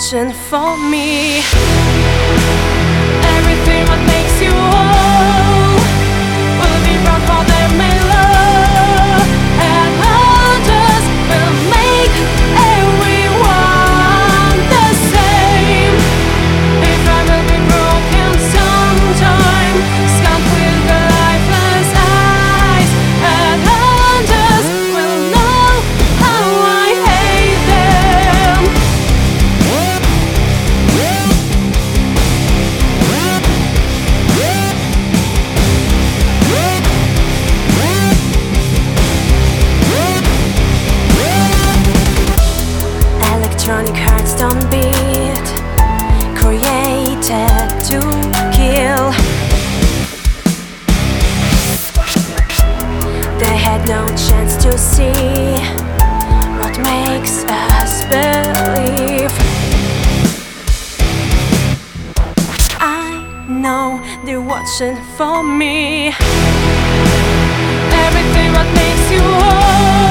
watching for me. Everything what makes you whole will be brought for them in love, and others will make everyone the same. If I will be broken sometime, scarred with the lifeless eyes, and others will know how I hate them. Electronic hearts don't beat, created to kill. They had no chance to see what makes us believe. I know they're watching for me. Everything what makes you whole